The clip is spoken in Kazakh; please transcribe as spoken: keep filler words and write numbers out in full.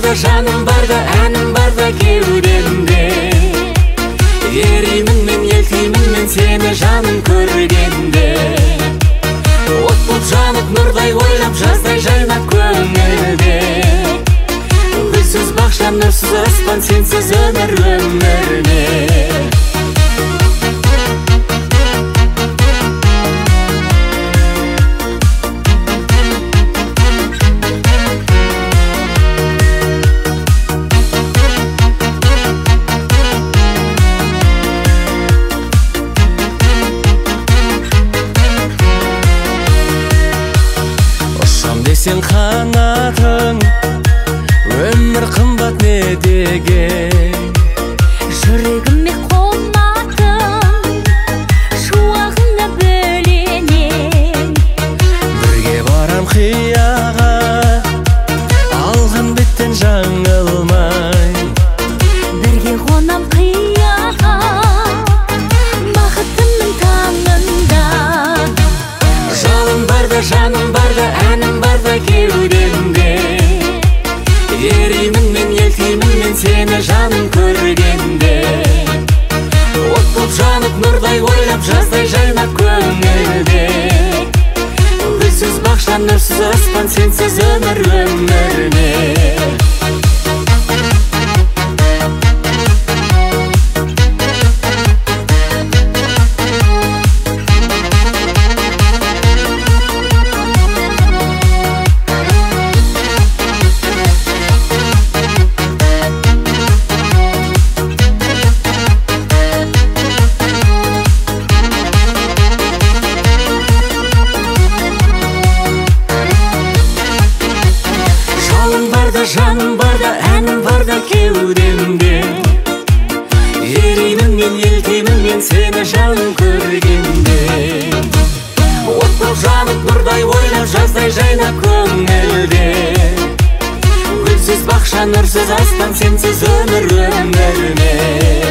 барда, жаным барда, әнім барда кеудемде. Еримін мен, елтеймін мен сені жаным көргенде. От боп жанып нұрдай ойлап, жаздай жайнап көңілде. Гүлсіз бақша, нұрсыз аспан, сенсіз өмір өмірде. Сен қанатың, өмір қымбат не деген. Жүрегіме қонатын, шуағыңа бөленем. Бірге барам қияға, алған беттен жаңылмай. Бірге қонам қияға, бақытымның таңында. Жалын барда, жаным барда, әнім барда кеудемде. Еримін мен, елтеймін мен сені жаным көргенде. От боп жанып нұрдай ойлап, жаздай жайнап көңілде. Гүлсіз бақша, нұрсыз аспан, сенсіз өмір өмірде. Жаным барда, әнім барда кеудемде. Еримін мен, елтеймін мен сені жаным көргенде. От боп жанып нұрдай ойлап, жаздай жайнап көңілде. Гүлсіз бақша, нұрсыз аспан, сенсіз өмір өмірде.